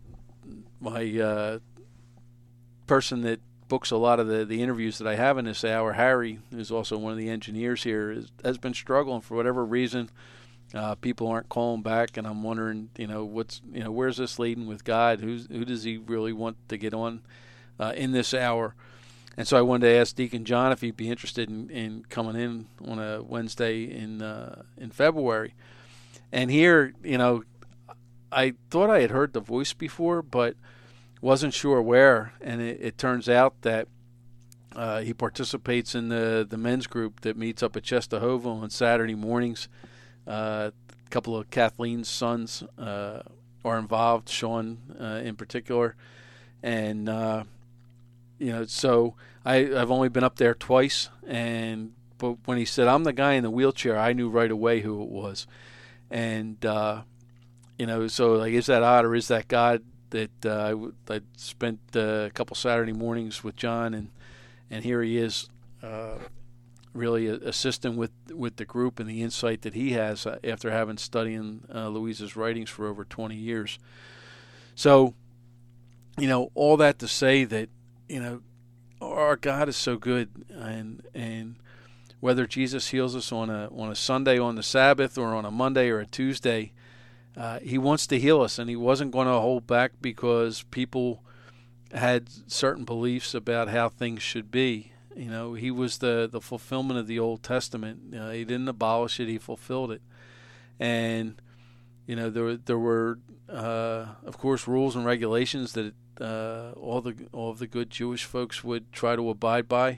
my uh, person that books a lot of the, the interviews that I have in this hour, Harry, who's also one of the engineers here, is, has been struggling for whatever reason. Uh, people aren't calling back, and I'm wondering, you know, what's, you know, where's this leading with God? Who's, who does he really want to get on uh, in this hour? And so I wanted to ask Deacon John if he'd be interested in, in coming in on a Wednesday in uh, in February. And here, you know, I thought I had heard the voice before, but wasn't sure where. And it, it turns out that uh, he participates in the, the men's group that meets up at Czestochowa on Saturday mornings. Uh, a couple of Kathleen's sons uh, are involved, Sean uh, in particular. And, uh, you know, so I, I've only been up there twice. And but when he said, I'm the guy in the wheelchair, I knew right away who it was. And, uh, you know, so like, is that odd or is that God that uh, I, I spent uh, a couple Saturday mornings with John, and, and here he is uh, really assisting with, with the group and the insight that he has after having studying uh, Louisa's writings for over twenty years. So, you know, all that to say that, you know, our God is so good, and and whether Jesus heals us on a on a Sunday on the Sabbath or on a Monday or a Tuesday, uh, he wants to heal us, and he wasn't going to hold back because people had certain beliefs about how things should be. You know, he was the, the fulfillment of the Old Testament. Uh, he didn't abolish it; he fulfilled it. And you know, there there were, uh, of course, rules and regulations that uh, all the all of the good Jewish folks would try to abide by,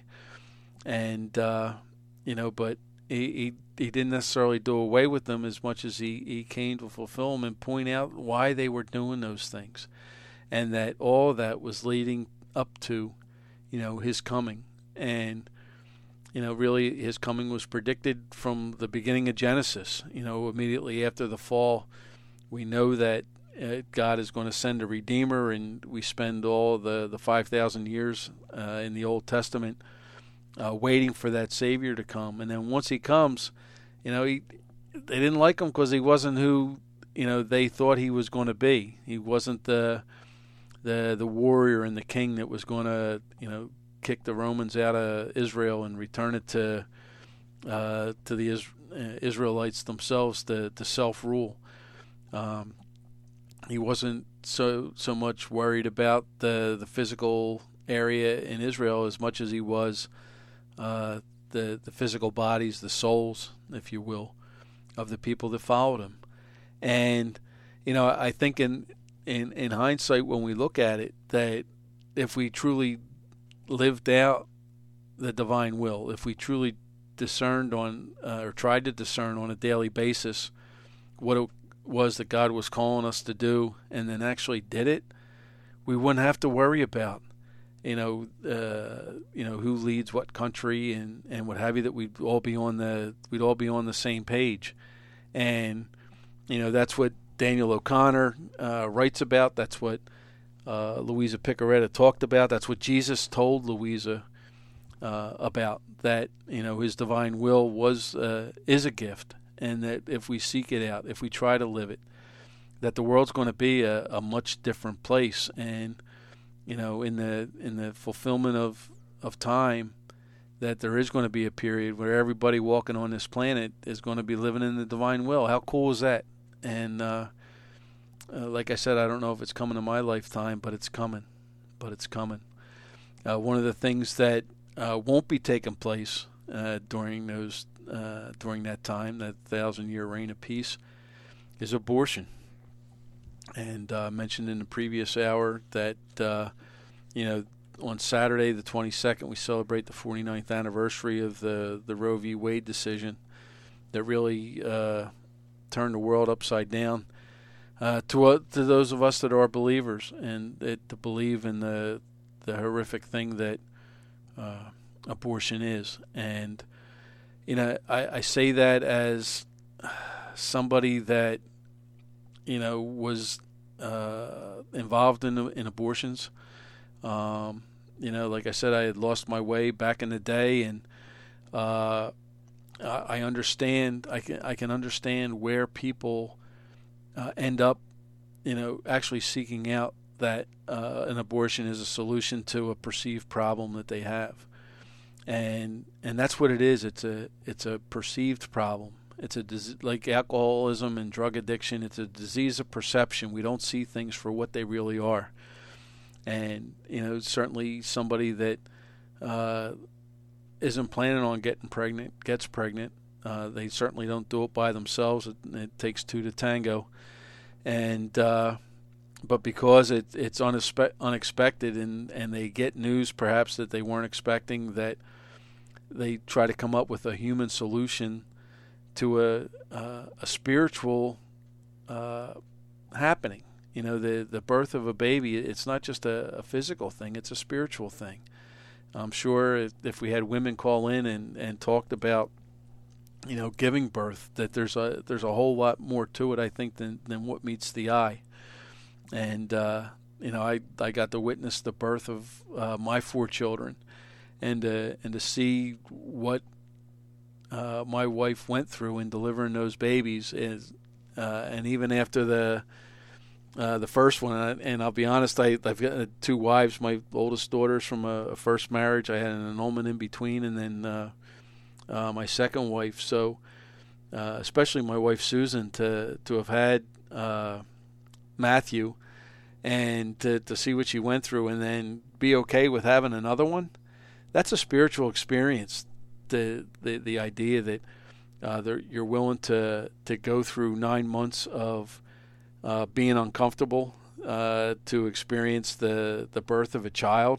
and uh, you know, but he, he he didn't necessarily do away with them as much as he, he came to fulfill them and point out why they were doing those things, and that all of that was leading up to, you know, his coming. And you know, really, his coming was predicted from the beginning of Genesis. You know, immediately after the fall, we know that uh, God is going to send a Redeemer, and we spend all the, the five thousand years uh, in the Old Testament uh, waiting for that Savior to come. And then once he comes, you know, he, they didn't like him because he wasn't who, you know, they thought he was going to be. He wasn't the, the, the warrior and the king that was going to, you know, kick the Romans out of Israel and return it to uh, to the Is- Israelites themselves to, to self-rule. Um, he wasn't so so much worried about the the physical area in Israel as much as he was uh, the the physical bodies, the souls, if you will, of the people that followed him. And you know, I think in in, in hindsight, when we look at it, that if we truly lived out the divine will, if we truly discerned on uh, or tried to discern on a daily basis what it was that God was calling us to do, and then actually did it, we wouldn't have to worry about, you know, uh, you know, who leads what country and, and what have you. That we'd all be on the we'd all be on the same page, and you know, that's what Daniel O'Connor uh, writes about. That's what Uh, Louisa Picaretta talked about. That's what Jesus told Louisa uh, about, that, you know, his divine will was uh, is a gift, and that if we seek it out, if we try to live it, that the world's going to be a, a much different place. And you know, in the in the fulfillment of of time, that there is going to be a period where everybody walking on this planet is going to be living in the divine will. How cool is that? And uh, Uh, like I said, I don't know if it's coming in my lifetime, but it's coming. But it's coming. Uh, one of the things that uh, won't be taking place uh, during those uh, during that time, that thousand-year reign of peace, is abortion. And uh, I mentioned in the previous hour that uh, you know, on Saturday the twenty-second, we celebrate the forty-ninth anniversary of the the Roe v. Wade decision that really uh, turned the world upside down. Uh, to uh, to those of us that are believers, and that to believe in the the horrific thing that uh, abortion is. And you know, I, I say that as somebody that, you know, was uh, involved in in abortions. Um, you know, like I said, I had lost my way back in the day, and uh, I understand. I can I can understand where people uh, end up, you know, actually seeking out that uh, an abortion is a solution to a perceived problem that they have, and and that's what it is. It's a it's a perceived problem. It's a like alcoholism and drug addiction. It's a disease of perception. We don't see things for what they really are. And, you know, certainly somebody that uh, isn't planning on getting pregnant gets pregnant. Uh, they certainly don't do it by themselves. It, it takes two to tango. And uh, but because it, it's unespe- unexpected and, and they get news perhaps that they weren't expecting, that they try to come up with a human solution to a uh, a spiritual uh, happening. You know, the the birth of a baby, it's not just a, a physical thing, it's a spiritual thing. I'm sure if, if we had women call in and, and talked about, you know, giving birth, that there's a there's a whole lot more to it, I think, than, than what meets the eye. And, uh, you know, I, I got to witness the birth of uh, my four children, and, uh, and to see what uh, my wife went through in delivering those babies, is, uh, and even after the Uh, the first one, and I'll be honest, I, I've got two wives. My oldest daughter's from a, a first marriage. I had an annulment in between, and then uh, uh, my second wife. So, uh, especially my wife Susan, to to have had uh, Matthew, and to to see what she went through, and then be okay with having another one, that's a spiritual experience. The the the idea that uh, you're willing to to go through nine months of Uh, being uncomfortable uh, to experience the, the birth of a child,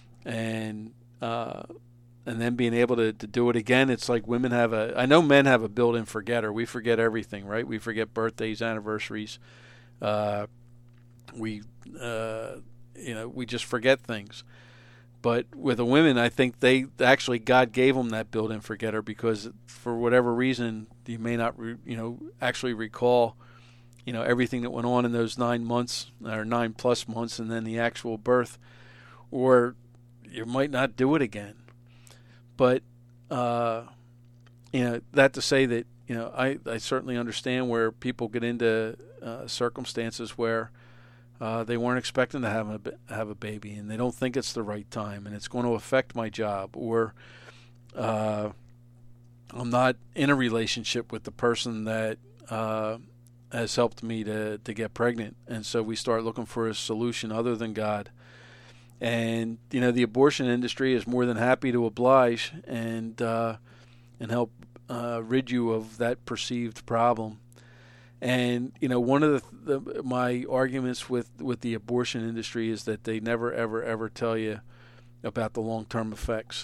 and uh, and then being able to, to do it again. It's like women have a, I know men have a built-in forgetter. We forget everything, right? We forget birthdays, anniversaries. Uh, we, uh, you know, we just forget things. But with the women, I think they actually, God gave them that built-in forgetter, because for whatever reason, you may not, re, you know, actually recall, you know, everything that went on in those nine months or nine plus months, and then the actual birth, or you might not do it again. But, uh, you know, that to say that, you know, I, I certainly understand where people get into uh, circumstances where uh, they weren't expecting to have a, have a baby, and they don't think it's the right time, and it's going to affect my job, or uh, I'm not in a relationship with the person that uh, has helped me to, to get pregnant. And so we start looking for a solution other than God. And, you know, the abortion industry is more than happy to oblige and uh, and help uh, rid you of that perceived problem. And, you know, one of the, the my arguments with, with the abortion industry is that they never, ever, ever tell you about the long-term effects.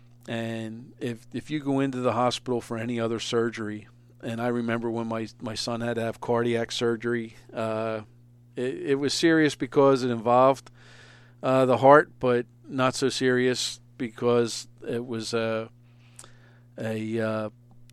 And if if you go into the hospital for any other surgery, and I remember when my, my son had to have cardiac surgery, uh, it, it was serious because it involved uh, the heart, but not so serious because it was a, a, uh,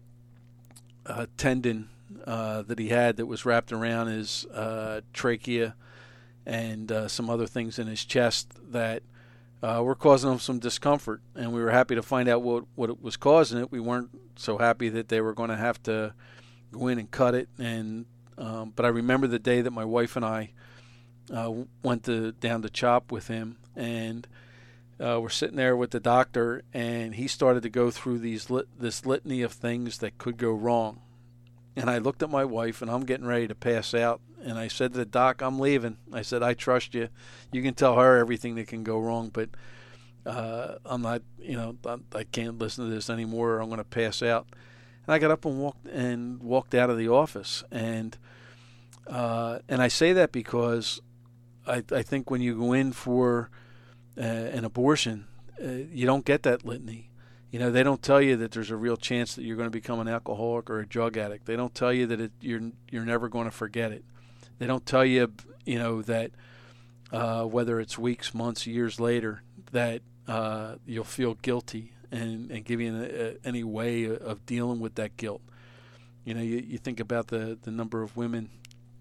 a tendon uh, that he had that was wrapped around his uh, trachea and uh, some other things in his chest that uh, were causing him some discomfort. And we were happy to find out what, what it was causing it. We weren't so happy that they were going to have to go in and cut it. And um, but I remember the day that my wife and I uh, went to down to CHOP with him, and uh, we're sitting there with the doctor, and he started to go through these lit- this litany of things that could go wrong. And I looked at my wife, and I'm getting ready to pass out, and I said to the doc, "I'm leaving." I said, "I trust you. You can tell her everything that can go wrong, but uh, I'm not, you know, I, I can't listen to this anymore, or I'm going to pass out." And I got up and walked and walked out of the office, and uh, and I say that because I, I think when you go in for uh, an abortion, uh, you don't get that litany. You know, they don't tell you that there's a real chance that you're going to become an alcoholic or a drug addict. They don't tell you that it, you're you're never going to forget it. They don't tell you, you know, that uh, whether it's weeks, months, years later, that uh, you'll feel guilty and, and give you an, any way of dealing with that guilt. You know, you, you think about the, the number of women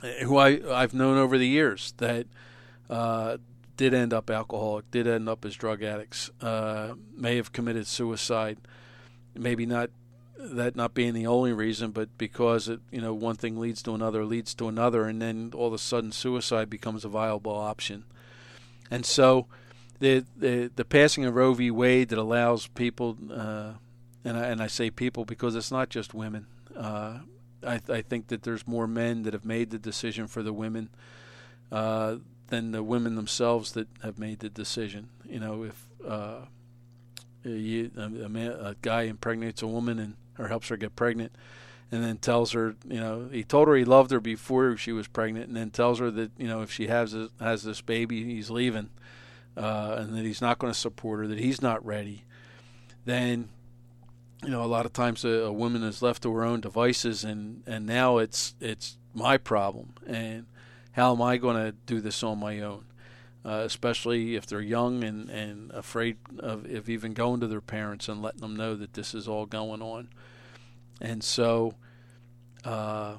who I, I've known over the years that uh, did end up alcoholic, did end up as drug addicts, uh, may have committed suicide, maybe not that not being the only reason, but because it, you know, one thing leads to another, leads to another, and then all of a sudden suicide becomes a viable option. And so the the, the passing of Roe v. Wade that allows people, uh, and, I, and I say people because it's not just women, uh, I, I think that there's more men that have made the decision for the women uh, than the women themselves that have made the decision. You know, if uh, you, a, man, a guy impregnates a woman and or helps her get pregnant, and then tells her, you know, he told her he loved her before she was pregnant, and then tells her that, you know, if she has this, has this baby, he's leaving, uh, and that he's not going to support her, that he's not ready, then, you know, a lot of times a, a woman is left to her own devices, and, and now it's it's my problem, and how am I going to do this on my own? Uh, especially if they're young and, and afraid of, of even going to their parents and letting them know that this is all going on. And so uh,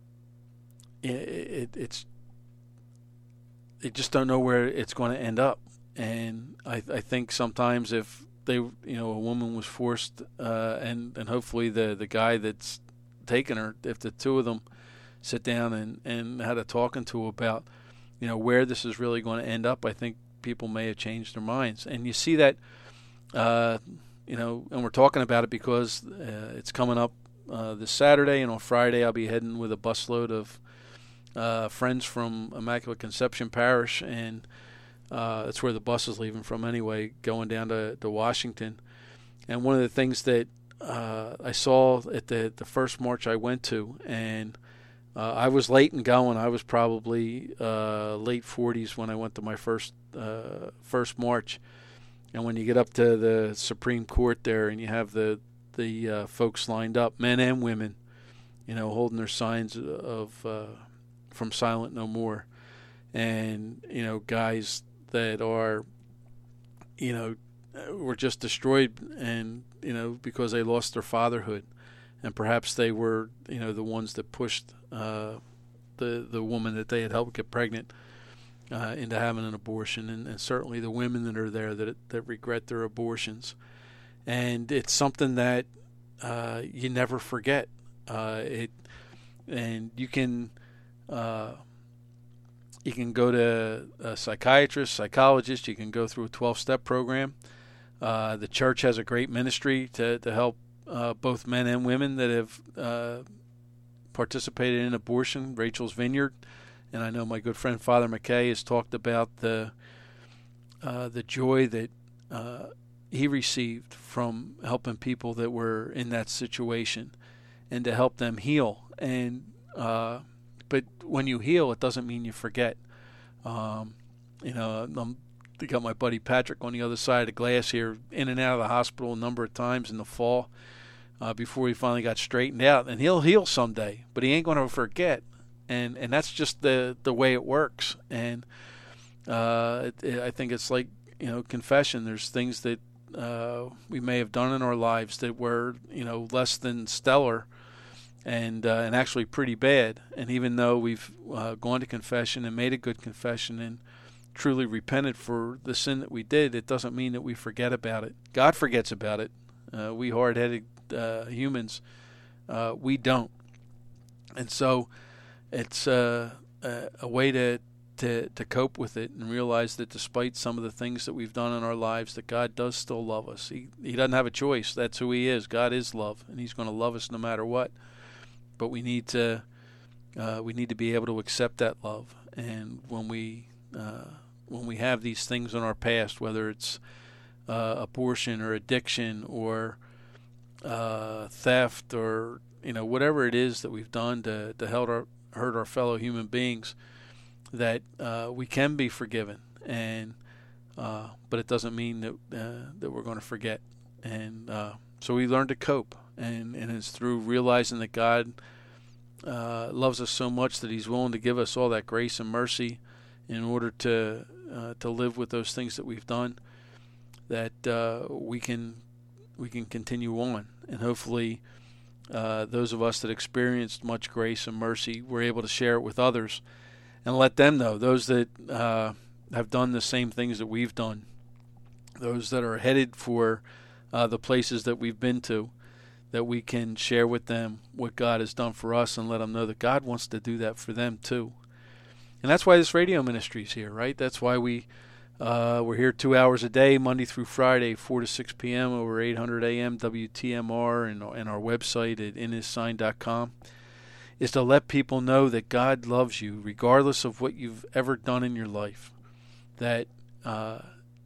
it, it, it's they just don't know where it's going to end up. And I, I think sometimes if they, you know, a woman was forced, uh, and, and hopefully the, the guy that's taking her, if the two of them sit down and, and had a talking to about, you know, where this is really going to end up, I think people may have changed their minds. And you see that, uh, you know, and we're talking about it because uh, it's coming up uh, this Saturday, and on Friday I'll be heading with a busload of uh, friends from Immaculate Conception Parish, and uh, that's where the bus is leaving from anyway, going down to, to Washington. And one of the things that uh, I saw at the, the first march I went to, and Uh, I was late in going. I was probably uh, late forties when I went to my first uh, first march. And when you get up to the Supreme Court there, and you have the the uh, folks lined up, men and women, you know, holding their signs of uh, from Silent No More, and you know, guys that are, you know, were just destroyed, and you know, because they lost their fatherhood. And perhaps they were, you know, the ones that pushed uh, the the woman that they had helped get pregnant uh, into having an abortion, and, and certainly the women that are there that that regret their abortions. And it's something that uh, you never forget. Uh, it and you can uh, you can go to a psychiatrist, psychologist. You can go through a twelve-step program. Uh, the church has a great ministry to to help. Uh, both men and women that have uh, participated in abortion, Rachel's Vineyard, and I know my good friend Father McKay has talked about the uh, the joy that uh, he received from helping people that were in that situation, and to help them heal. And uh, but when you heal, it doesn't mean you forget. Um, you know, I'm, I got my buddy Patrick on the other side of the glass here, in and out of the hospital a number of times in the fall. Uh, before he finally got straightened out, and he'll heal someday, but he ain't going to forget, and and that's just the the way it works. And uh, it, it, I think it's like, you know, confession. There's things that uh, we may have done in our lives that were, you know, less than stellar, and uh, and actually pretty bad. And even though we've uh, gone to confession and made a good confession and truly repented for the sin that we did, it doesn't mean that we forget about it. God forgets about it. Uh, we hard-headed uh, humans, uh, we don't. And so it's uh, a, a way to, to to cope with it and realize that despite some of the things that we've done in our lives, that God does still love us. He he doesn't have a choice. That's who he is. God is love, and he's going to love us no matter what. But we need to uh, we need to be able to accept that love. And when we uh, when we have these things in our past, whether it's uh, abortion or addiction or uh, theft or, you know, whatever it is that we've done to to hurt our hurt our fellow human beings, that uh, we can be forgiven, and uh, but it doesn't mean that uh, that we're going to forget. And uh, so we learn to cope, and, and it's through realizing that God uh, loves us so much that he's willing to give us all that grace and mercy in order to uh, to live with those things that we've done, that uh, we can we can continue on, and hopefully uh, those of us that experienced much grace and mercy were able to share it with others and let them know, those that uh, have done the same things that we've done, those that are headed for uh, the places that we've been to, that we can share with them what God has done for us and let them know that God wants to do that for them too. And that's why this radio ministry is here, right? That's why we, uh, we're here two hours a day, Monday through Friday, four to six p.m. over eight hundred A M W T M R and, and our website at in his sign dot com, is to let people know that God loves you regardless of what you've ever done in your life, that uh,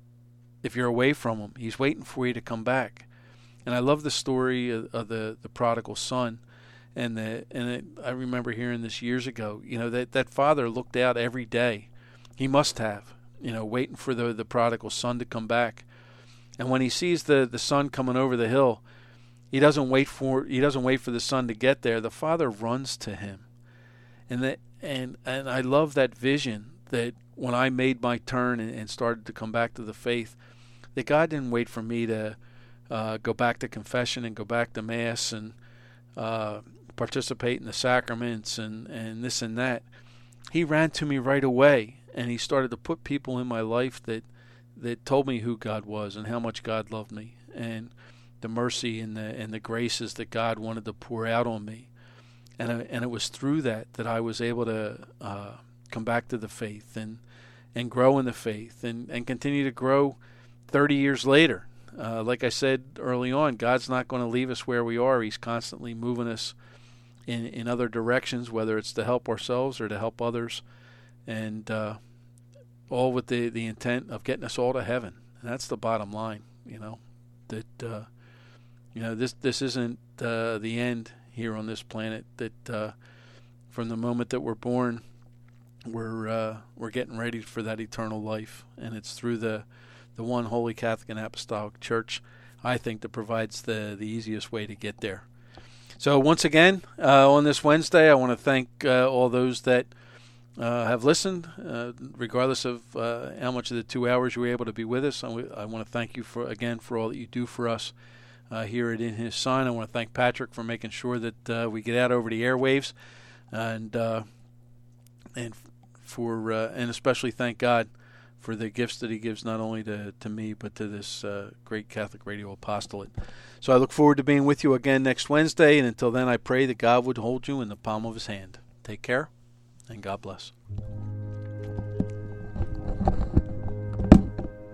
if you're away from Him, He's waiting for you to come back. And I love the story of, of the, the prodigal son. And the and it, I remember hearing this years ago, you know, that, that father looked out every day. He must have, you know, waiting for the, the prodigal son to come back. And when he sees the, the son coming over the hill, he doesn't wait for he doesn't wait for the son to get there. The father runs to him. And that and, and I love that vision that when I made my turn and, and started to come back to the faith, that God didn't wait for me to Uh, go back to confession and go back to Mass and uh, participate in the sacraments and, and this and that. He ran to me right away, and he started to put people in my life that that told me who God was and how much God loved me and the mercy and the and the graces that God wanted to pour out on me. And I, and it was through that that I was able to uh, come back to the faith and and grow in the faith and, and continue to grow thirty years later. Uh, like I said early on, God's not going to leave us where we are. He's constantly moving us in, in other directions, whether it's to help ourselves or to help others, and uh, all with the, the intent of getting us all to heaven. And that's the bottom line, you know, that, uh, you know, this this isn't uh, the end here on this planet, that uh, from the moment that we're born, we're, uh, we're getting ready for that eternal life, and it's through the the one Holy Catholic and Apostolic Church, I think, that provides the, the easiest way to get there. So once again, uh, on this Wednesday, I want to thank uh, all those that uh, have listened, uh, regardless of uh, how much of the two hours you were able to be with us. I, w- I want to thank you, for again, for all that you do for us uh, here at In His Sign. I want to thank Patrick for making sure that uh, we get out over the airwaves, and uh, and for uh, and especially thank God for the gifts that He gives not only to, to me, but to this uh, great Catholic Radio Apostolate. So I look forward to being with you again next Wednesday, and until then I pray that God would hold you in the palm of His hand. Take care, and God bless.